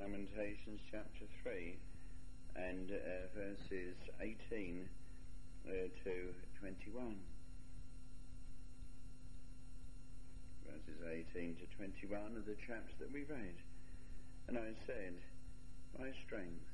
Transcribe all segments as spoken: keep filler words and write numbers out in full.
Lamentations chapter three and uh, verses eighteen uh, to twenty-one. Verses eighteen to twenty-one are the chapters that we read. And I said, my strength,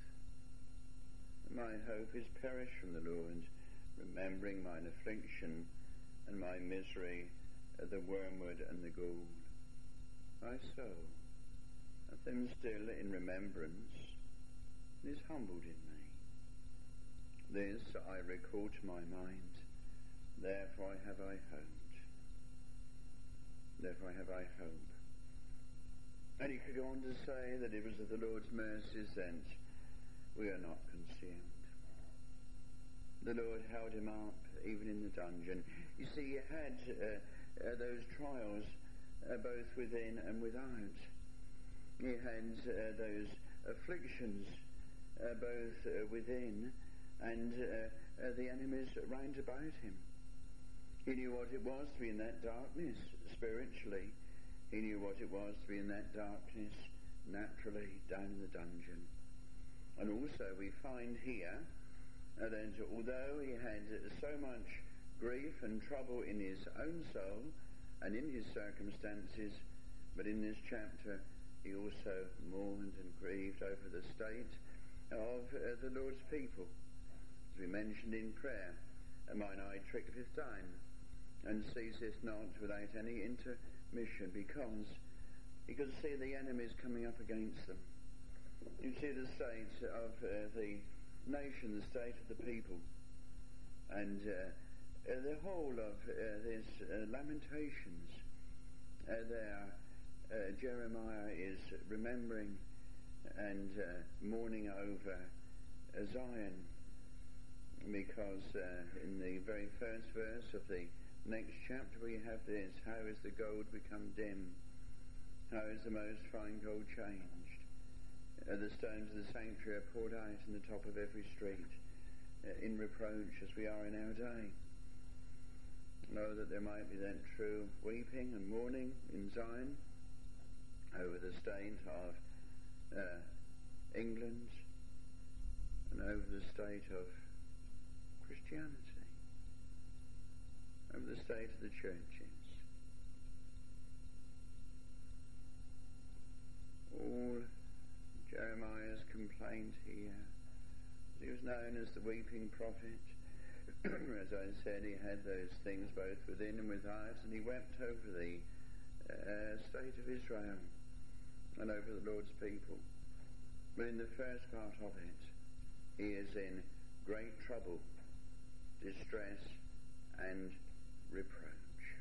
my hope is perished from the Lord, remembering mine affliction and my misery, uh, the wormwood and the gall. My soul hath them still in remembrance, and is humbled in me. This I recall to my mind, therefore have I hoped. Therefore have I hope. And he could go on to say that it was of the Lord's mercies that we are not consumed. The Lord held him up even in the dungeon. You see, he had uh, uh, those trials uh, both within and without. He had uh, those afflictions uh, both uh, within and uh, uh, the enemies round about him. He knew what it was to be in that darkness spiritually. He knew what it was to be in that darkness naturally down in the dungeon. And also we find here uh, that although he had so much grief and trouble in his own soul and in his circumstances, but in this chapter he also mourned and grieved over the state of uh, the Lord's people. As we mentioned in prayer, mine eye tricketh time and ceaseth not without any intermission, because he could see the enemies coming up against them. You see the state of uh, the nation, the state of the people, and uh, uh, the whole of uh, this uh, Lamentations uh, there. Uh, Jeremiah is remembering and uh, mourning over uh, Zion, because uh, in the very first verse of the next chapter we have this: how is the gold become dim? How is the most fine gold changed? Uh, the stones of the sanctuary are poured out in the top of every street, uh, in reproach as we are in our day. Know that there might be that true weeping and mourning in Zion over the state of uh, England and over the state of Christianity, over the state of the churches. All Jeremiah's complaint here, he was known as the weeping prophet. As I said, he had those things both within and without, and he wept over the uh, state of Israel and over the Lord's people. But in the first part of it, he is in great trouble, distress and reproach.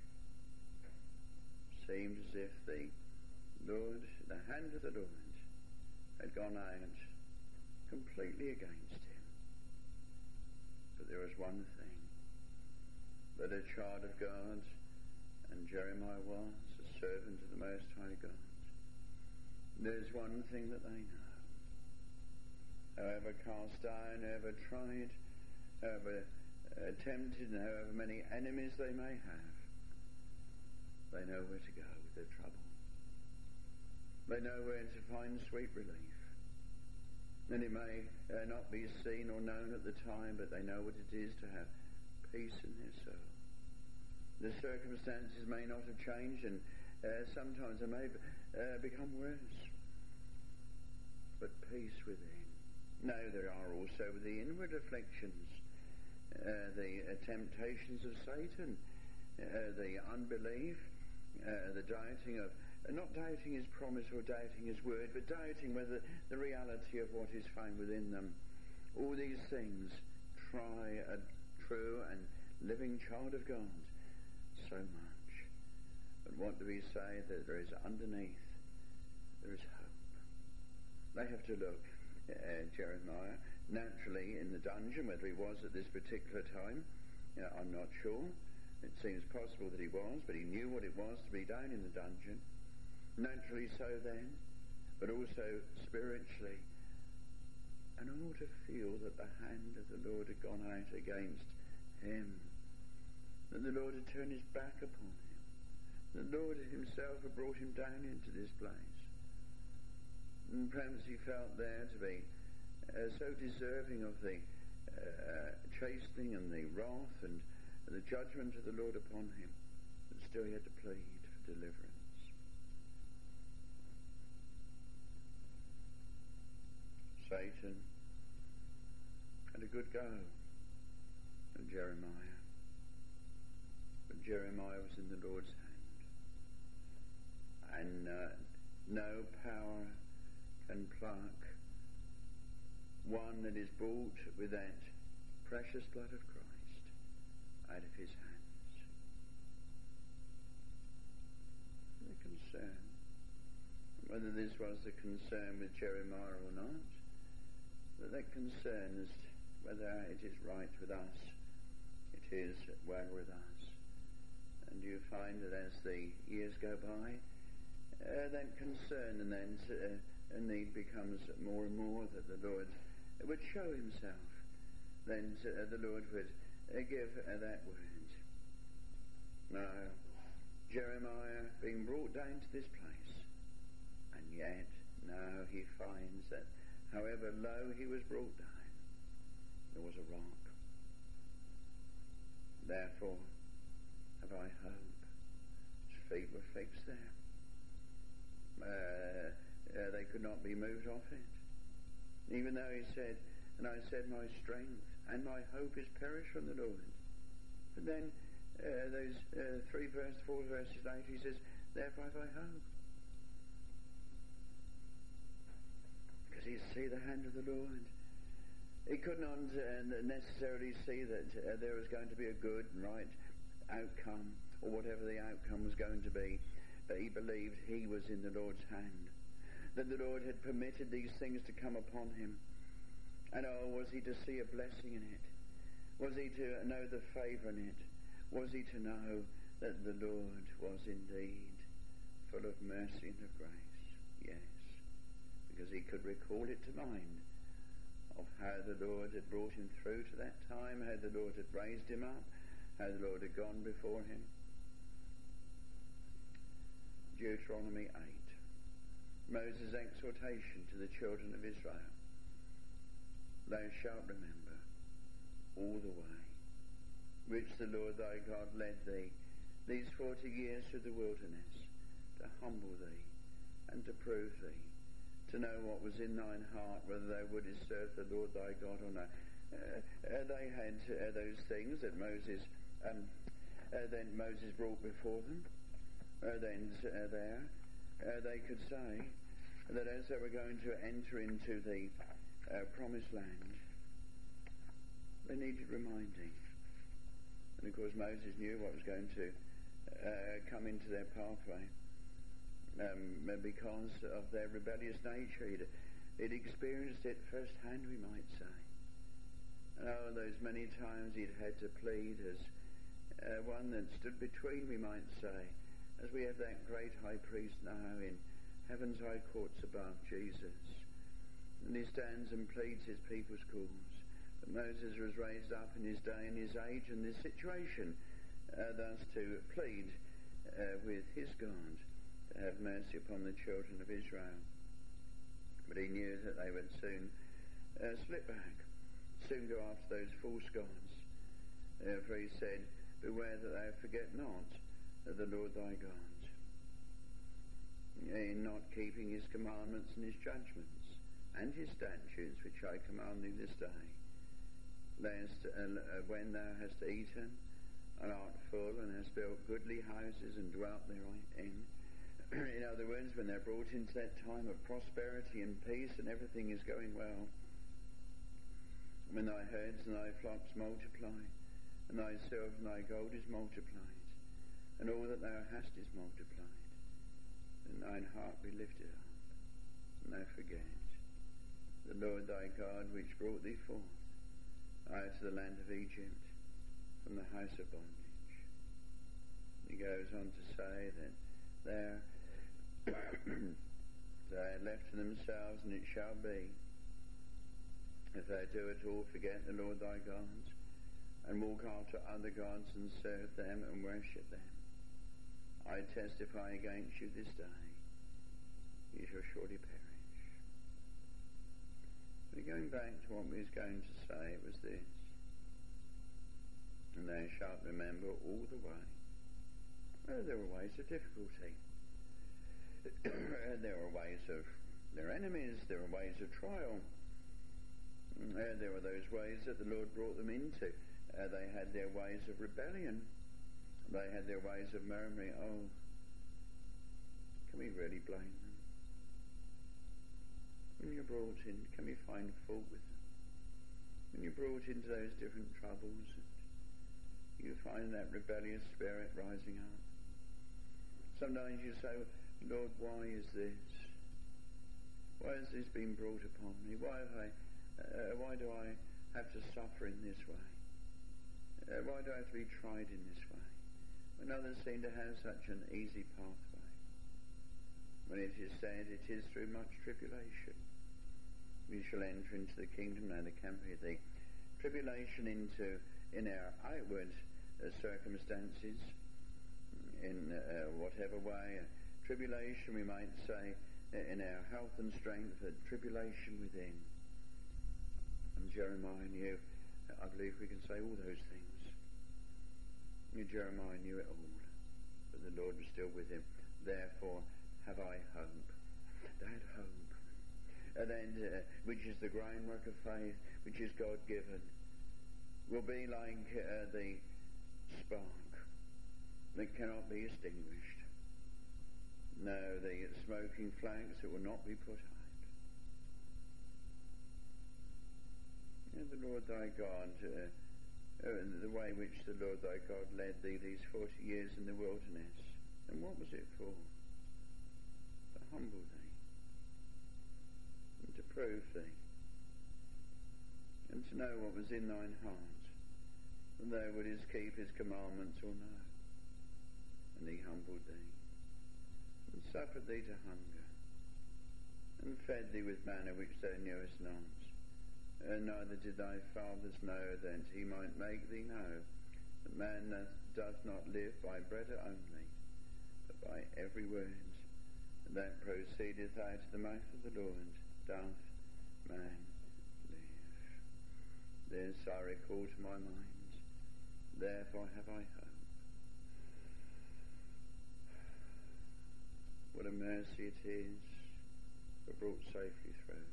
Seemed as if the Lord, the hand of the Lord, had gone out completely against him. But there was one thing, that a child of God, and Jeremiah was a servant of the Most High God. There's one thing that they know. However cast down, however tried, however uh, tempted, and however many enemies they may have, they know where to go with their trouble. They know where to find sweet relief. And it may uh, not be seen or known at the time, but they know what it is to have peace in their soul. The circumstances may not have changed, and uh, sometimes they may uh, become worse. But peace within. No, there are also the inward afflictions, uh, the uh, temptations of Satan, uh, the unbelief, uh, the doubting of, uh, not doubting his promise or doubting his word, but doubting whether the reality of what is found within them. All these things try a true and living child of God so much. But what do we say? That there is underneath, there is hope. They have to look. Uh, Jeremiah, naturally in the dungeon, whether he was at this particular time, you know, I'm not sure. It seems possible that he was, but he knew what it was to be down in the dungeon. Naturally so then, but also spiritually. And all to feel that the hand of the Lord had gone out against him, that the Lord had turned his back upon him, the Lord himself had brought him down into this place. And perhaps he felt there to be uh, so deserving of the uh, chastening and the wrath and the judgment of the Lord upon him, but still he had to plead for deliverance. Satan had a good go at Jeremiah, but Jeremiah was in the Lord's hand, and uh, no power can pluck one that is bought with that precious blood of Christ out of his hands. The concern, whether this was the concern with Jeremiah or not, but that concern is whether it is right with us, it is well with us. And you find that as the years go by, uh, that concern and then uh, a need becomes more and more that the Lord would show himself. Then uh, the Lord would uh, give uh, that word. Now, Jeremiah being brought down to this place, and yet now he finds that however low he was brought down, there was a rock. Therefore have I hope. His feet were fixed there. Uh, uh, they could not be moved off it. Even though he said, and I said, my strength and my hope is perished from the Lord. But then uh, those uh, three verse, four verses later, he says, therefore have I hope. Because he see the hand of the Lord. He could not uh, necessarily see that uh, there was going to be a good and right outcome, or whatever the outcome was going to be, but he believed he was in the Lord's hand, that the Lord had permitted these things to come upon him. And oh, was he to see a blessing in it? Was he to know the favour in it? Was he to know that the Lord was indeed full of mercy and of grace? Yes, because he could recall it to mind of how the Lord had brought him through to that time, how the Lord had raised him up, how the Lord had gone before him. Deuteronomy eight. Moses' exhortation to the children of Israel. Thou shalt remember all the way which the Lord thy God led thee these forty years through the wilderness, to humble thee and to prove thee, to know what was in thine heart, whether thou wouldest serve the Lord thy God or not. Uh, uh, they had uh, those things that Moses um, uh, then Moses brought before them. Uh, then uh, there uh, they could say that as they were going to enter into the uh, promised land, they needed reminding. And of course Moses knew what was going to uh, come into their pathway, um, because of their rebellious nature. He'd, he'd experienced it firsthand, we might say. And oh, those many times he'd had to plead as uh, one that stood between, we might say, as we have that great high priest now in heaven's high courts above, Jesus. And he stands and pleads his people's cause. But Moses was raised up in his day and his age and this situation, uh, thus to plead uh, with his God to have mercy upon the children of Israel. But he knew that they would soon uh, slip back, soon go after those false gods. Therefore he said, beware that thou forget not of the Lord thy God, in not keeping his commandments and his judgments and his statutes which I command thee this day, lest uh, when thou hast eaten and art full and hast built goodly houses and dwelt therein, in other words, when they're brought into that time of prosperity and peace and everything is going well, when thy herds and thy flocks multiply, and thy silver and thy gold is multiplied, and all that thou hast is multiplied, and thine heart be lifted up, and thou forget the Lord thy God which brought thee forth out of the land of Egypt from the house of bondage. He goes on to say that there they are left to themselves, and it shall be, if they do at all forget the Lord thy God, and walk after other gods and serve them and worship them, I testify against you this day, you shall surely perish. going back to what we was going to say, it was this. And thou shalt remember all the way. Well, there were ways of difficulty. There were ways of their enemies. There were ways of trial. Uh, there were those ways that the Lord brought them into. Uh, they had their ways of rebellion. They had their ways of murmuring. Oh, can we really blame them? When you're brought in, can we find fault with them? When you're brought into those different troubles, you find that rebellious spirit rising up. Sometimes you say, Lord, why is this? Why has this been brought upon me? Why have I, uh, why do I have to suffer in this way? Uh, why do I have to be tried in this way? When others seem to have such an easy pathway. When it is said, it is through much tribulation we shall enter into the kingdom. Now there can be the tribulation into in our outward uh, circumstances, in uh, whatever way. Uh, tribulation, we might say, uh, in our health and strength, uh, tribulation within. And Jeremiah knew, uh, I believe we can say all those things. And Jeremiah knew it all, but the Lord was still with him. Therefore have I hope. That hope. And then, uh, which is the groundwork of faith, which is God-given, will be like uh, the spark that cannot be extinguished. No, the smoking flags that will not be put out. And the Lord thy God, uh, uh, the way which the Lord thy God led thee these forty years in the wilderness, and what was it for? To humble thee, and to prove thee, and to know what was in thine heart, and thou wouldest keep his commandments or no. And he humbled thee, and suffered thee to hunger, and fed thee with manna which thou knewest not. And neither did thy fathers know that he might make thee know that man does not live by bread only, but by every word that proceedeth out of the mouth of the Lord doth man live. This I recall to my mind, therefore have I hope. What a mercy it is we're brought safely through.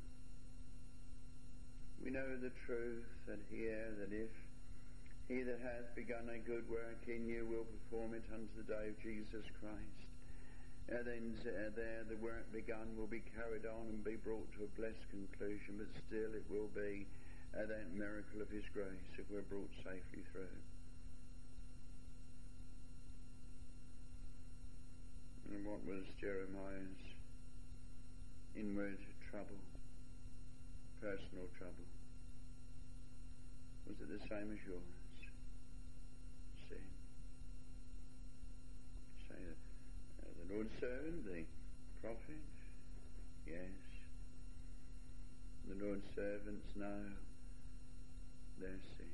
We know the truth that here, that if he that hath begun a good work in you will perform it unto the day of Jesus Christ. And then uh, there the work begun will be carried on and be brought to a blessed conclusion, but still it will be uh, that miracle of his grace if we're brought safely through. And what was Jeremiah's inward trouble, personal trouble? Was it the same as yours? Sin. Say that uh, the Lord's servant, the prophet? Yes. The Lord's servants know their sin.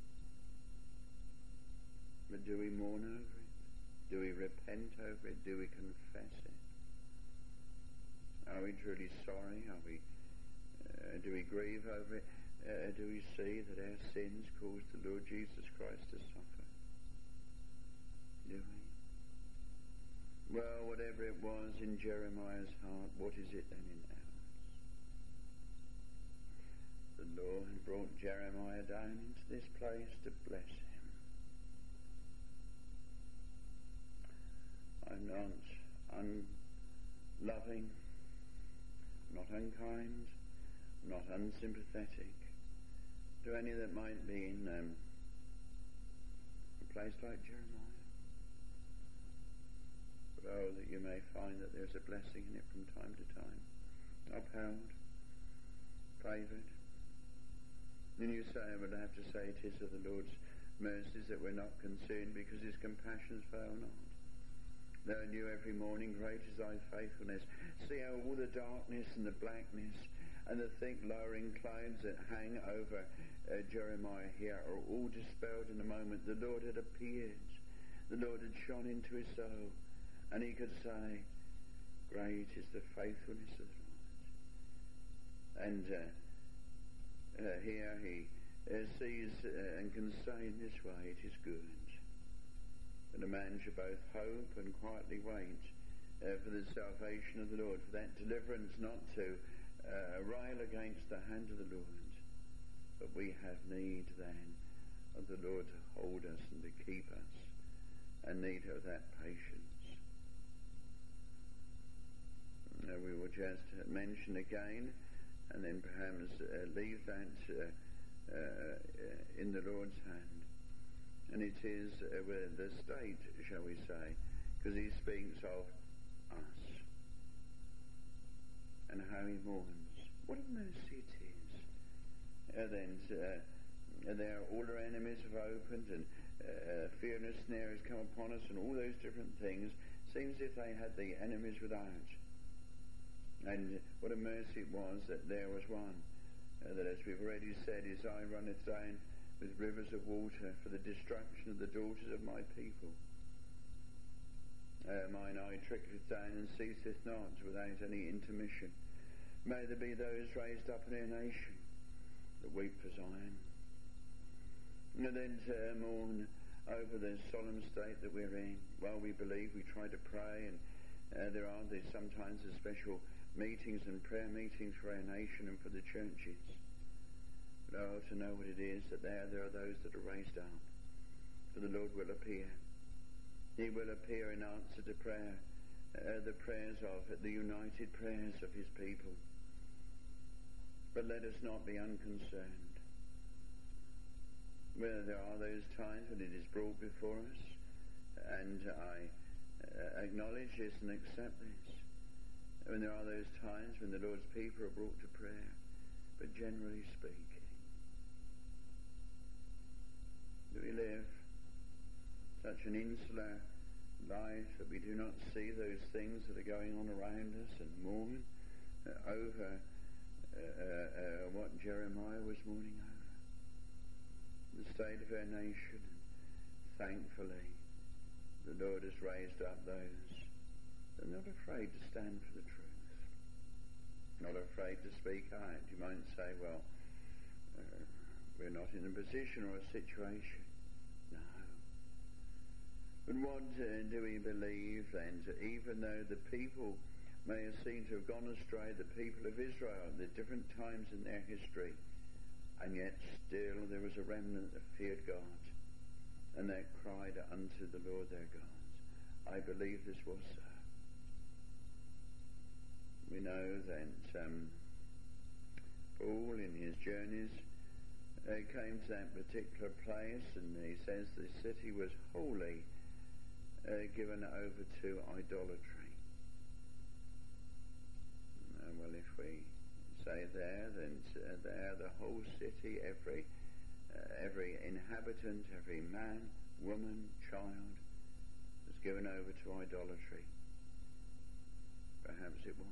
But do we mourn over it? Do we repent over it? Do we confess it? Are we truly sorry? Are we? Uh, do we grieve over it? Uh, do we see that our sins caused the Lord Jesus Christ to suffer? Do we? Well, whatever it was in Jeremiah's heart, what is it then in ours? The Lord brought Jeremiah down into this place to bless him. I'm not unloving, not unkind, not unsympathetic to any that might be in um, a place like Jeremiah. But oh, that you may find that there's a blessing in it from time to time, upheld, favoured. And you say, I would have to say it is of the Lord's mercies that we're not consumed, because his compassions fail not. Thou new every morning, great is thy faithfulness. See how all the darkness and the blackness and the thick lowering clouds that hang over uh, Jeremiah here are all dispelled in a moment. The Lord had appeared. The Lord had shone into his soul. And he could say, great is the faithfulness of the Lord. And uh, uh, here he uh, sees uh, and can say in this way, it is good that a man should both hope and quietly wait uh, for the salvation of the Lord, for that deliverance not to uh, rail against the hand of the Lord. But we have need then of the Lord to hold us and to keep us, and need of that patience. Uh, we will just uh, mention again, and then perhaps uh, leave that uh, uh, in the Lord's hand. And it is uh, with the state, shall we say, because he speaks of us and how he mourns. What a mercy it is. Uh, then uh, there all our enemies have opened, and uh, fear and a snare has come upon us, and all those different things. Seems as if they had the enemies without. And what a mercy it was that there was one, uh, that as we've already said, his eye runneth down with rivers of water for the destruction of the daughters of my people. Uh, mine eye tricketh down and ceaseth not without any intermission. May there be those raised up in our nation that weep for Zion. And then to mourn over the solemn state that we're in. While we believe, we try to pray, and uh, there are these sometimes the special meetings and prayer meetings for our nation and for the churches. But oh, to know what it is that there, there are those that are raised up. For the Lord will appear. He will appear in answer to prayer, uh, the prayers of, the united prayers of his people. But let us not be unconcerned. Where there are those times when it is brought before us, and I uh, acknowledge this and accept this. When there are those times when the Lord's people are brought to prayer, but generally speaking, do we live such an insular life that we do not see those things that are going on around us and mourn uh, over uh, uh, what Jeremiah was mourning over? The state of our nation. Thankfully, the Lord has raised up those that are not afraid to stand for the truth, not afraid to speak out. You might say, well, uh, we're not in a position or a situation. No. But what uh, do we believe then? Even though the people may have seemed to have gone astray, the people of Israel, at different times in their history, and yet still there was a remnant that feared God, and that cried unto the Lord their God. I believe this was so. We know that um, Paul, in his journeys, uh, came to that particular place, and he says the city was wholly uh, given over to idolatry. Uh, well, if we say there, then uh, there the whole city, every uh, every inhabitant, every man, woman, child, was given over to idolatry. Perhaps it was.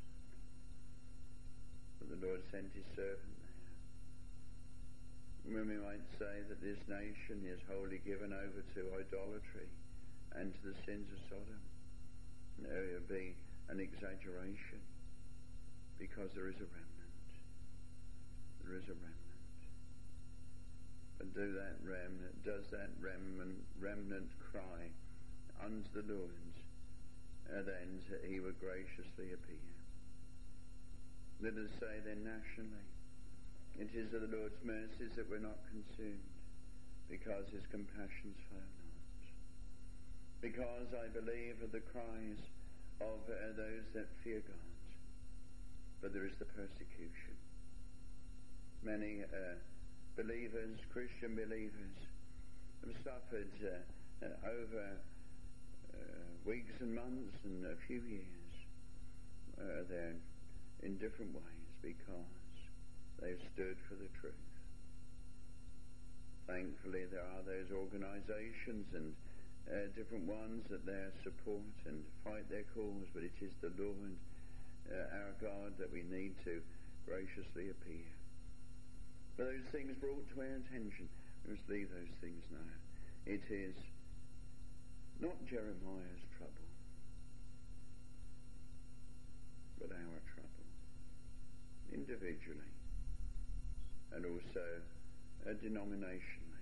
But the Lord sent his servant there. When we might say that this nation is wholly given over to idolatry and to the sins of Sodom, no, it would be an exaggeration, because there is a remnant. There is a remnant. And do that remnant, does that remnant, remnant cry unto the Lord, and then he would graciously appear. Let us say then nationally, it is of the Lord's mercies that we're not consumed, because his compassions fail not. Because I believe of the cries of uh, those that fear God, but there is the persecution. Many uh, believers, Christian believers, have suffered uh, uh, over uh, weeks and months and a few years uh, there in different ways, because they've stood for the truth. Thankfully, there are those organizations and uh, different ones that they support and fight their cause, but it is the Lord, uh, our God, that we need to graciously appear. For those things brought to our attention, we must leave those things now. It is not Jeremiah's trouble, but our trouble. Individually, and also uh, denominationally.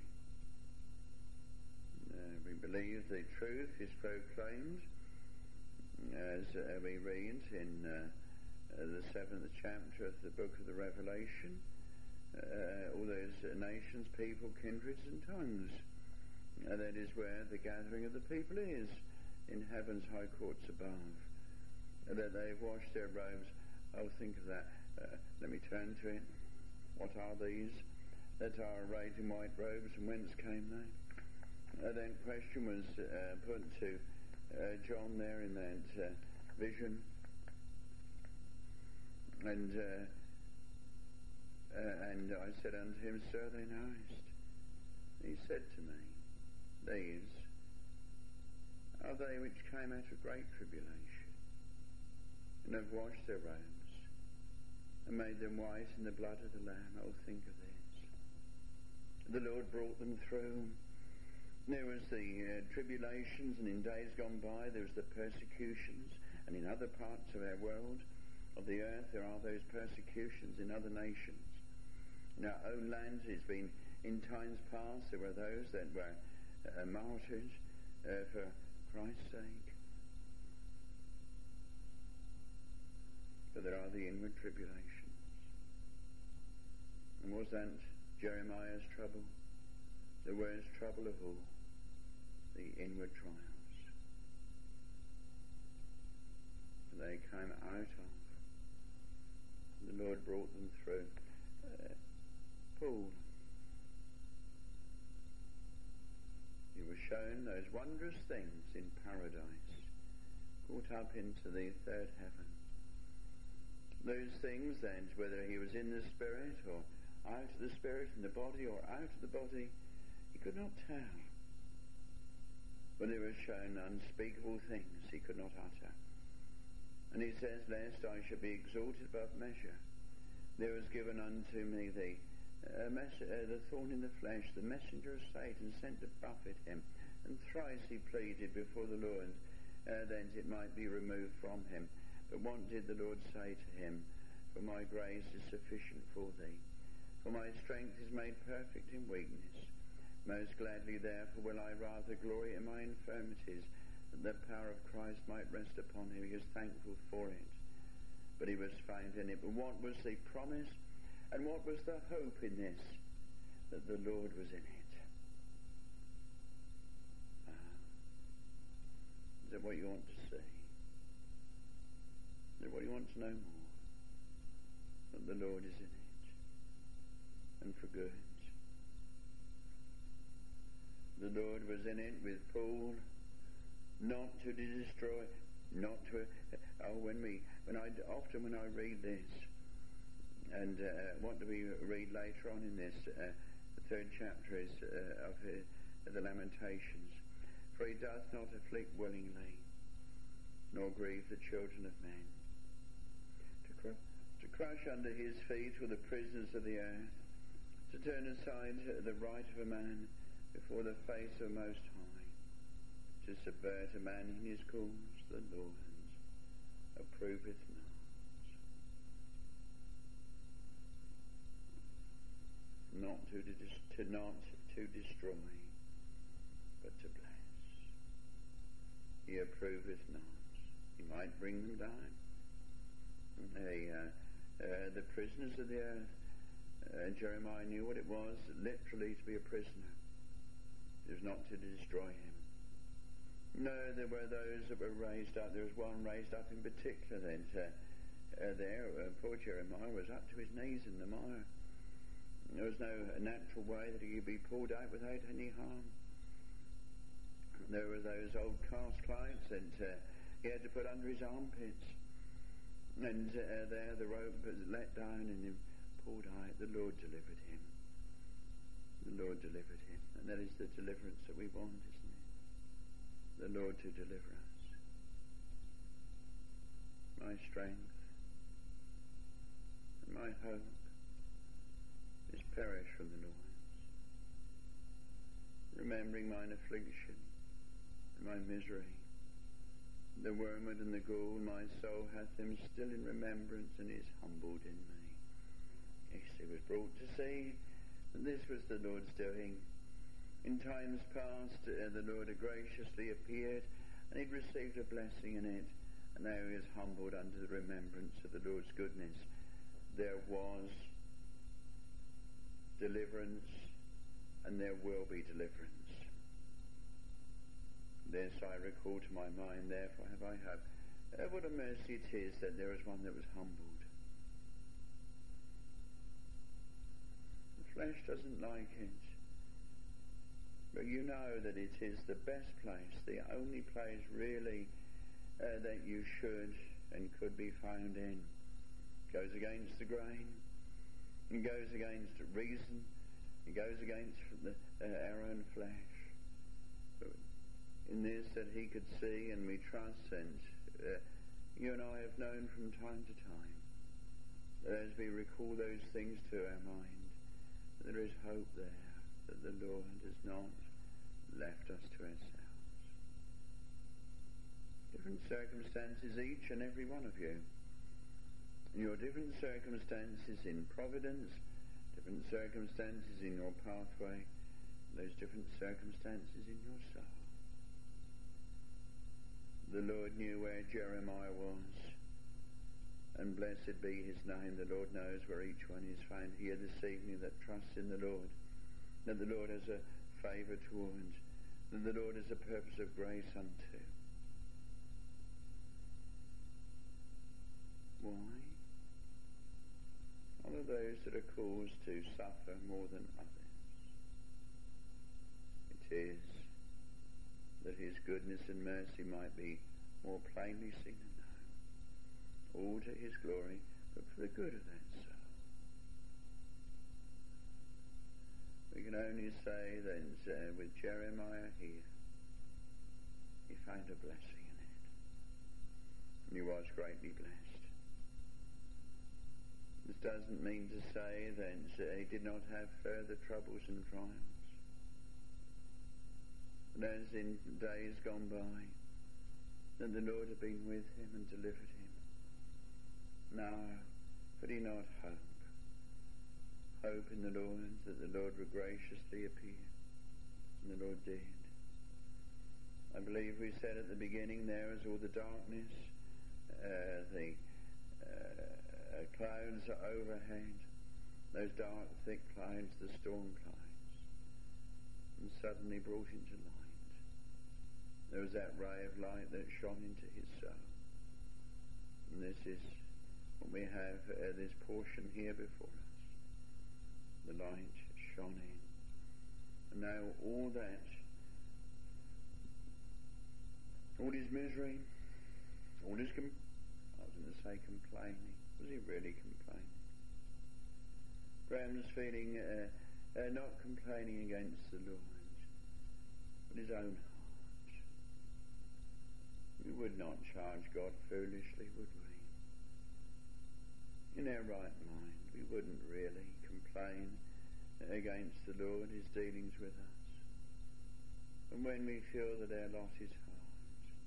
Uh, we believe the truth is proclaimed as uh, we read in uh, uh, the seventh chapter of the book of the Revelation, uh, all those uh, nations, people, kindreds and tongues. Uh, that is where the gathering of the people is, in heaven's high courts above. Uh, that they've washed their robes. Oh, think of that. Uh, let me turn to it. What are these that are arrayed in white robes, and whence came they? Uh, then question was uh, put to uh, John there in that uh, vision, and uh, uh, and I said unto him, Sir, thou knowest. He said to me, These are they which came out of great tribulation, and have washed their robes, and made them white in the blood of the Lamb. Oh, think of this. The Lord brought them through. There was the uh, tribulations, and in days gone by there was the persecutions, and in other parts of our world, of the earth, there are those persecutions in other nations. In our own land, it's been, in times past, there were those that were uh, martyred uh, for Christ's sake. But there are the inward tribulations. And was that Jeremiah's trouble? The worst trouble of all, the inward trials. They came out of. The Lord brought them through. Uh, Paul, you were shown those wondrous things in paradise, caught up into the third heaven. Those things, then, whether he was in the spirit or out of the spirit, in the body or out of the body, he could not tell. But he was shown unspeakable things he could not utter. And he says, Lest I should be exalted above measure, there was given unto me the uh, mess- uh, the thorn in the flesh, the messenger of Satan, sent to buffet him. And thrice he pleaded before the Lord, uh, that it might be removed from him. But what did the Lord say to him? For my grace is sufficient for thee, for my strength is made perfect in weakness. Most gladly therefore will I rather glory in my infirmities, that the power of Christ might rest upon him. He was thankful for it, but he was found in it. But what was the promise, and what was the hope in this? That the Lord was in it. Ah. Is that what you want to see? Is that what you want to know more? That the Lord is in it, and for good. The Lord was in it with Paul, not to destroy, not to. Oh, when we, when I often when I read this, and uh, what do we read later on in this? Uh, the third chapter is uh, of uh, the Lamentations. For he doth not afflict willingly, nor grieve the children of men. To, cr- to crush under his feet were the prisoners of the earth, to turn aside the right of a man before the face of Most High, to subvert a man in his cause, the Lord approveth not. Not to, dis- to not to destroy, but to bless. He approveth not. He might bring them down. They, uh, uh, the prisoners of the earth, uh, Jeremiah knew what it was, literally to be a prisoner. It was not to destroy him. No, there were those that were raised up. There was one raised up in particular then. Uh, uh, there, uh, poor Jeremiah was up to his knees in the mire. There was no natural way that he could be pulled out without any harm. There were those old cast clients that uh, he had to put under his armpits. And uh, there the rope was let down and he pulled out. The Lord delivered him. The Lord delivered him. And that is the deliverance that we want, isn't it? The Lord to deliver us. My strength and my hope is perished from the Lord. Remembering mine affliction and my misery, the wormwood and the gall, my soul hath them still in remembrance and is humbled in me. Yes, he was brought to see that this was the Lord's doing. In times past, uh, the Lord had graciously appeared, and he'd received a blessing in it, and now he is humbled under the remembrance of the Lord's goodness. There was deliverance, and there will be deliverance. This I recall to my mind, therefore have I hope. Uh, what a mercy it is that there is one that was humbled. The flesh doesn't like it. But you know that it is the best place, the only place really uh, that you should and could be found in. It goes against the grain. It goes against reason. It goes against the, uh, our own flesh. But in this that he could see and we trust, and uh, you and I have known from time to time, that as we recall those things to our mind, there is hope there, that the Lord has not left us to ourselves. Different circumstances, each and every one of you. In your different circumstances in providence, different circumstances in your pathway, those different circumstances in your soul. The Lord knew where Jeremiah was, and blessed be his name. The Lord knows where each one is found here this evening that trusts in the Lord, that the Lord has a favour towards, that the Lord has a purpose of grace unto. Why? All of those that are caused to suffer more than others. It is that his goodness and mercy might be more plainly seen and known, all to his glory, but for the good of that soul. We can only say that uh, with Jeremiah here, he found a blessing in it. And he was greatly blessed. This doesn't mean to say that uh, he did not have further troubles and trials. But as in days gone by, that the Lord had been with him and delivered him. Now, could he not hope? Hope in the Lord, that the Lord would graciously appear. And the Lord did. I believe we said at the beginning there is all the darkness, uh, the uh, clouds are overhead, those dark, thick clouds, the storm clouds, and suddenly brought into light. There was that ray of light that shone into his soul. And this is what we have, uh, this portion here before us. The light shone in. And now all that, all his misery, all his, com- I was going to say complaining. Was he really complaining? Graham's feeling uh, uh, not complaining against the Lord, but his own heart. We would not charge God foolishly, would we? In our right mind, we wouldn't really complain against the Lord, his dealings with us. And when we feel that our lot is hard,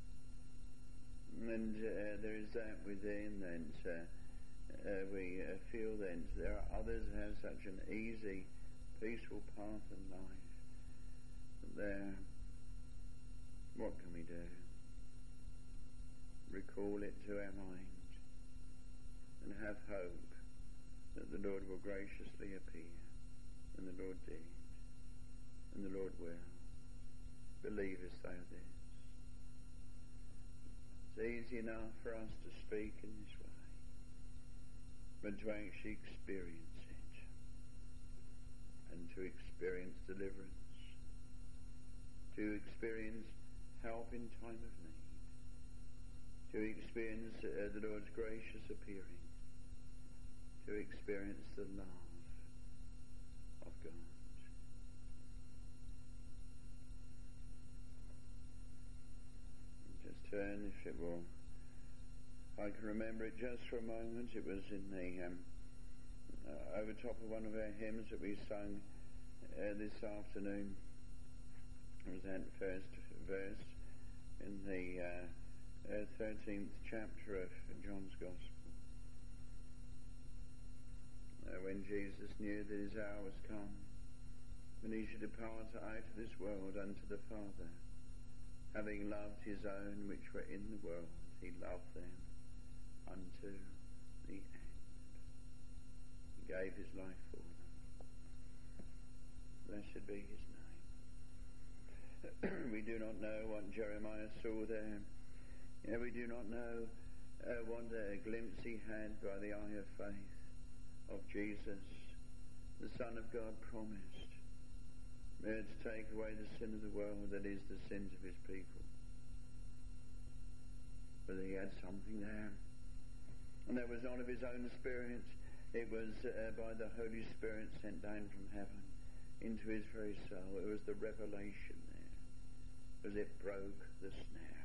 and uh, there is that within, then uh, uh, we uh, feel then there are others who have such an easy, peaceful path in life. There, what can we do? Recall it to our mind and have hope that the Lord will graciously appear. And the Lord did. And the Lord will. Believest thou this? It's easy enough for us to speak in this way, but to actually experience it, and to experience deliverance, to experience help in time of need, to experience uh, the Lord's gracious appearing, to experience the love of God. Just turn, if it will. I can remember it just for a moment. It was in the um, uh, over top of one of our hymns that we sung uh, this afternoon. It was that first verse in the uh, uh, thirteenth chapter of John's Gospel. Uh, when Jesus knew that his hour was come, when he should depart out of this world unto the Father, having loved his own which were in the world, he loved them unto the end. He gave his life for them. Blessed be his name. We do not know what Jeremiah saw there. Yeah, we do not know uh, what uh, glimpse he had by the eye of faith of Jesus, the Son of God promised, uh, to take away the sin of the world, that is, the sins of his people. But he had something there. And that was not of his own spirit. It was uh, by the Holy Spirit sent down from heaven into his very soul. It was the revelation there, as it broke the snare.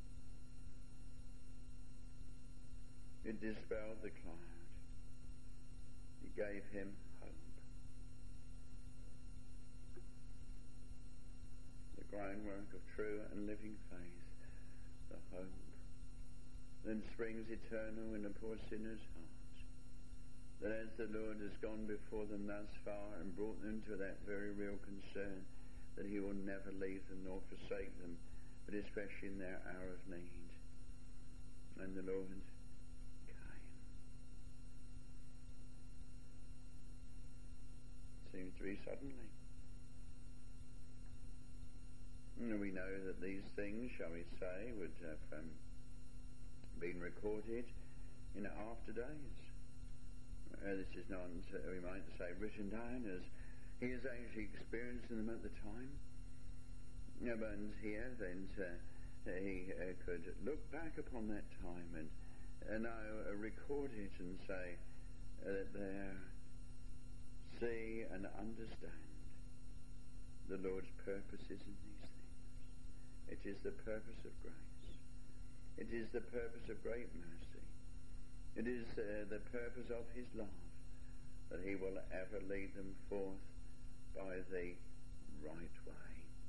It dispelled the cloud. It gave him hope. The groundwork of true and living faith, the hope that springs eternal in a poor sinner's heart. That as the Lord has gone before them thus far and brought them to that very real concern that he will never leave them nor forsake them, but especially in their hour of need. And the Lord seems to be suddenly. And we know that these things, shall we say, would have um, been recorded in after days. Uh, this is not, uh, we might say, written down as he is actually experiencing them at the time. Uh, but here, then, uh, he uh, could look back upon that time and uh, now uh, record it and say uh, that there see and understand the Lord's purposes in these things. It is the purpose of grace. It is the purpose of great mercy. It is uh, the purpose of his love that he will ever lead them forth by the right way.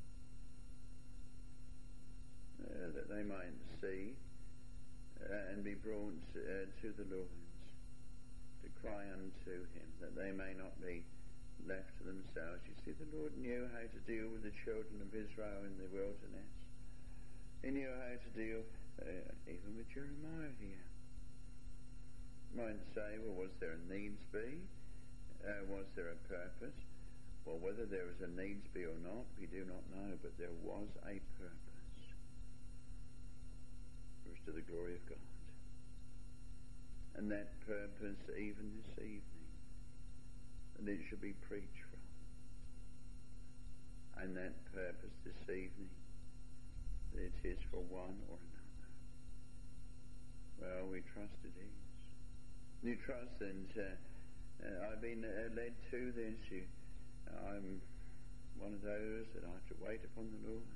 Uh, that they might see uh, and be brought uh, to the Lord, to cry unto him, that they may not be left to themselves. You see, the Lord knew how to deal with the children of Israel in the wilderness. He knew how to deal uh, even with Jeremiah here. You might say, well, was there a needs be? Uh, was there a purpose? Well, whether there was a needs be or not, we do not know, but there was a purpose. It was to the glory of God. And that purpose, even this evening, that it should be preached from. And that purpose this evening, that it is for one or another. Well, we trust it is. You trust, and uh, uh, I've been uh, led to this. You, I'm one of those that I have to wait upon the Lord.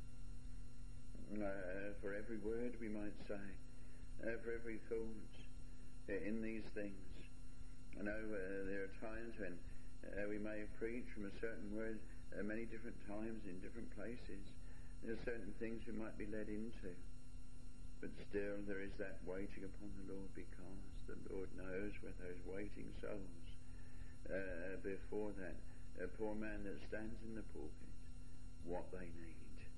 Uh, for every word, we might say, uh, for every thought in these things. I know uh, there are times when uh, we may preach from a certain word uh, many different times in different places. There are certain things we might be led into, but still there is that waiting upon the Lord, because the Lord knows where those waiting souls uh, before that uh, poor man that stands in the pulpit, what they need.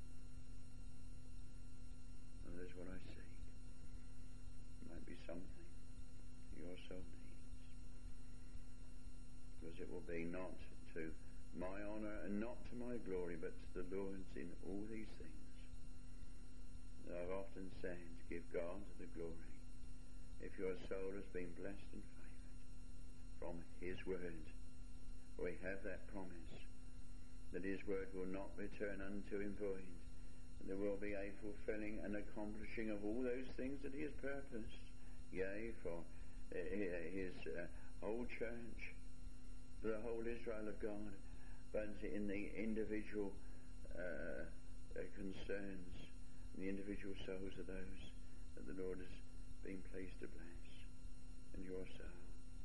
And that's what I seek. It might be something your soul needs, because it will be not to my honor and not to my glory, but to the Lord's in all these things. I've often said, give God the glory if your soul has been blessed and favored from his word. We have that promise that his word will not return unto him void. There will be a fulfilling and accomplishing of all those things that he has purposed, yea, for his uh, whole church, for the whole Israel of God, but in the individual uh, uh, concerns, the individual souls of those that the Lord has been pleased to bless, and your soul.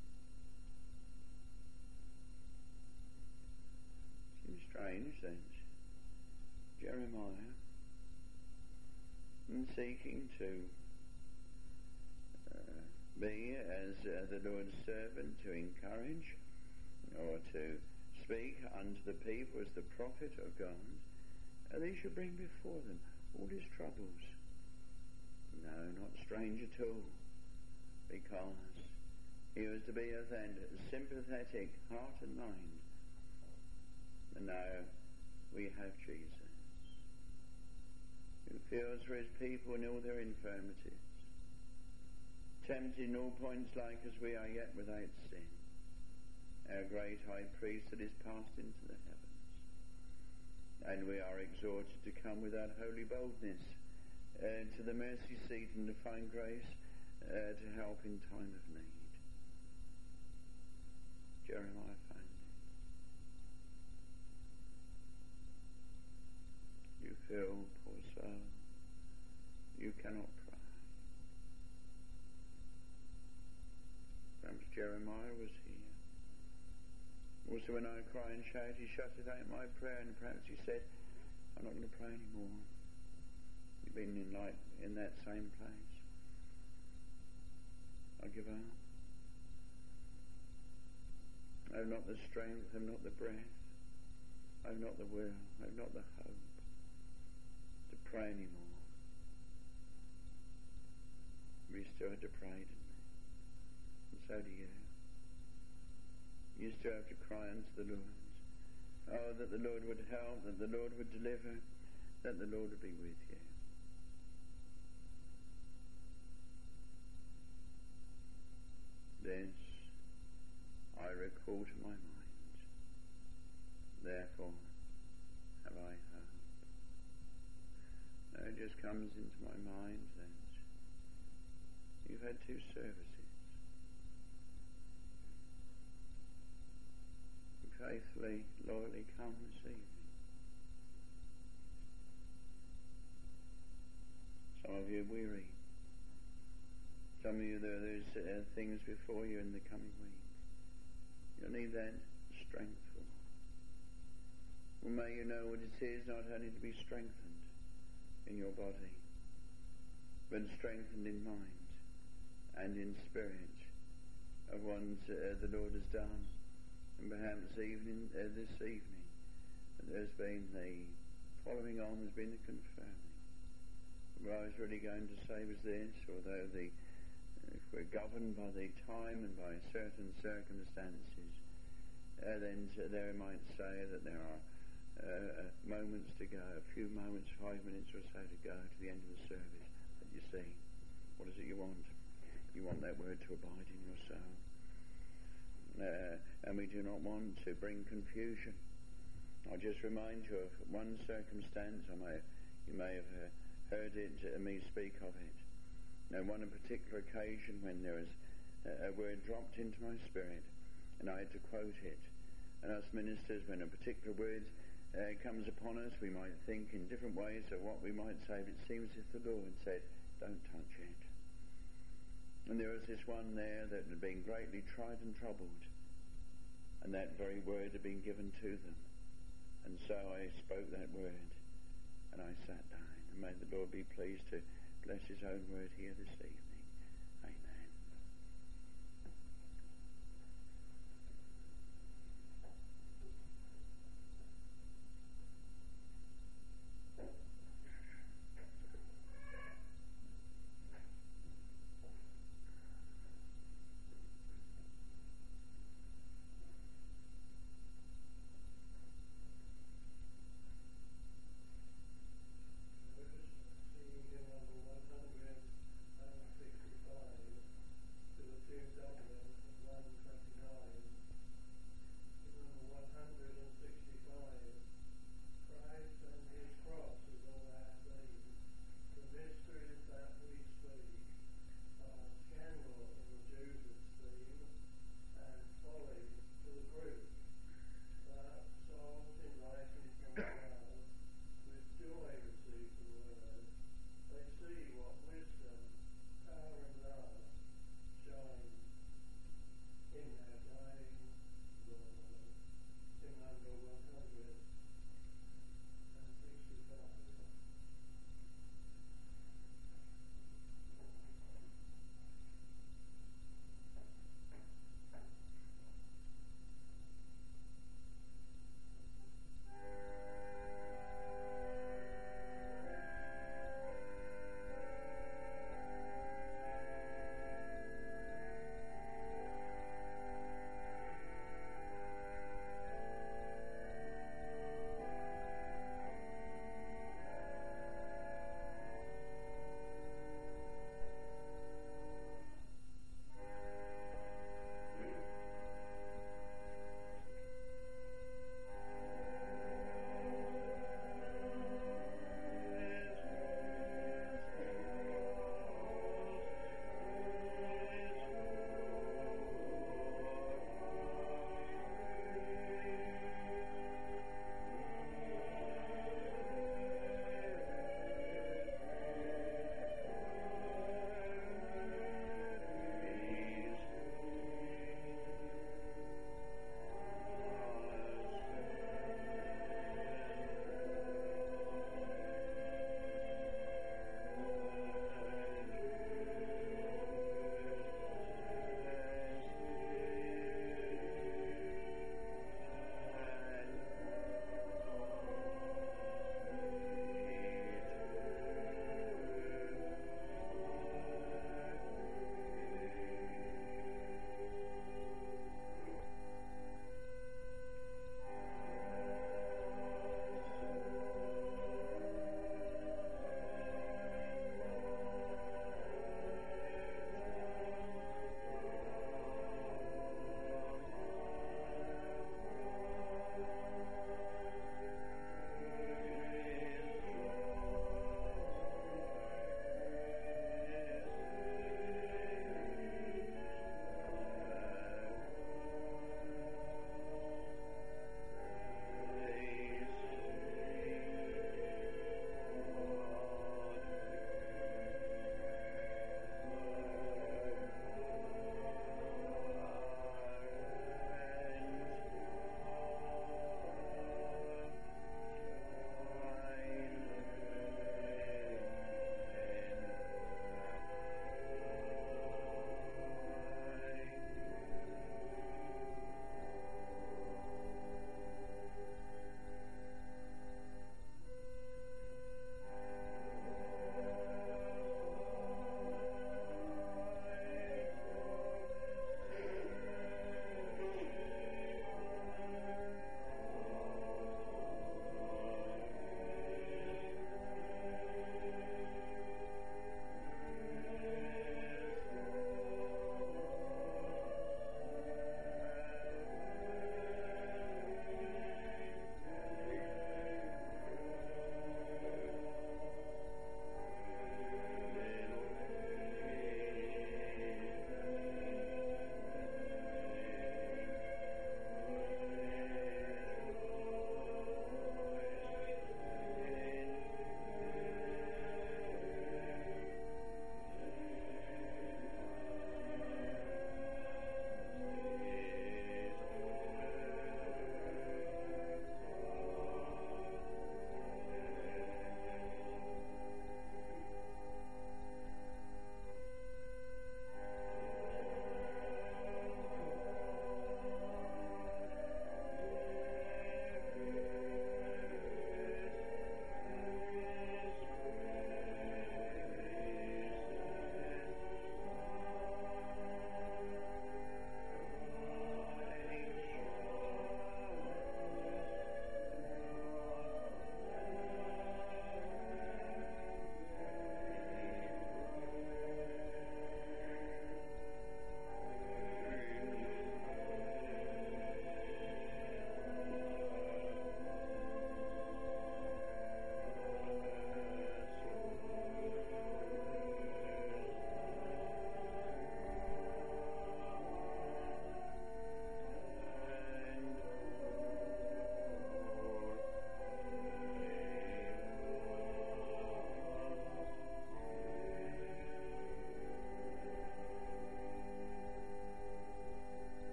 Seems strange that Jeremiah, in seeking to uh, be as uh, the Lord's servant to encourage or to speak unto the people as the prophet of God, and he should bring before them all his troubles. No, not strange at all, because he was to be of that sympathetic heart and mind. And now we have Jesus, who feels for his people in all their infirmities, tempted in all points like as we are, yet without sin. Our great high priest that is passed into the heavens. And we are exhorted to come with that holy boldness uh, to the mercy seat and to find grace uh, to help in time of need. Jeremiah found it. You feel, poor soul, you cannot pray. Perhaps Jeremiah was here. Also when I cry and shout, he shutted out my prayer, and perhaps he said, I'm not going to pray anymore. You've been in like in that same place. I give up. I have not the strength, I have not the breath, I have not the will, I have not the hope to pray anymore. You still have to pray, didn't you? And so do you. You still have to cry unto the Lord. Oh, that the Lord would help, that the Lord would deliver, that the Lord would be with you. This I recall to my mind. Therefore have I hope. Now it just comes into my mind that you've had two services. Faithfully, loyally come this evening. Some of you are weary. Some of you, there there's uh, things before you in the coming week. You'll need that strength for. Well, may you know what it is not only to be strengthened in your body, but strengthened in mind and in spirit of what uh, the Lord has done. And perhaps evening, uh, this evening, there's been the following on, there's been the confirming. What I was really going to say was this, although the, if we're governed by the time and by certain circumstances, uh, then uh, there might say that there are uh, moments to go, a few moments, five minutes or so to go to the end of the service. But you see, what is it you want? You want that word to abide in your soul. Uh, and we do not want to bring confusion. I'll just remind you of one circumstance. I may, you may have uh, heard it, uh, me speak of it. Now, one particular occasion when there was uh, a word dropped into my spirit, and I had to quote it. And us ministers, when a particular word uh, comes upon us, we might think in different ways of what we might say, but it seems as if the Lord said, don't touch it. And there was this one there that had been greatly tried and troubled, and that very word had been given to them. And so I spoke that word, and I sat down. And may the Lord be pleased to bless his own word here this evening. Amen.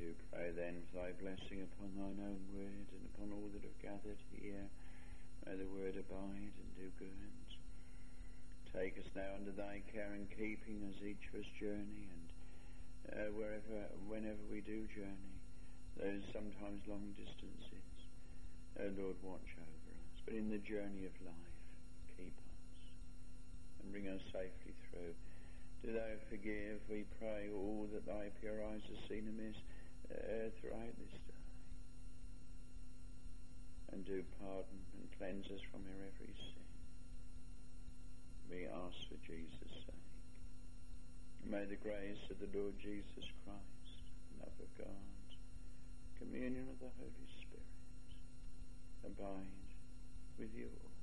do pray then for thy blessing upon thine own word and upon all that have gathered here. May the word abide and do good. Take us now under thy care and keeping as each of us journey, and uh, wherever, whenever we do journey, those sometimes long distances. Oh Lord, watch over us. But in the journey of life, keep us and bring us safely through. Do thou forgive, we pray, all that thy pure eyes have seen amiss uh, throughout this day. And do pardon and cleanse us from our every sin. We ask for Jesus' sake. And may the grace of the Lord Jesus Christ, love of God, communion of the Holy Spirit, abide with you all.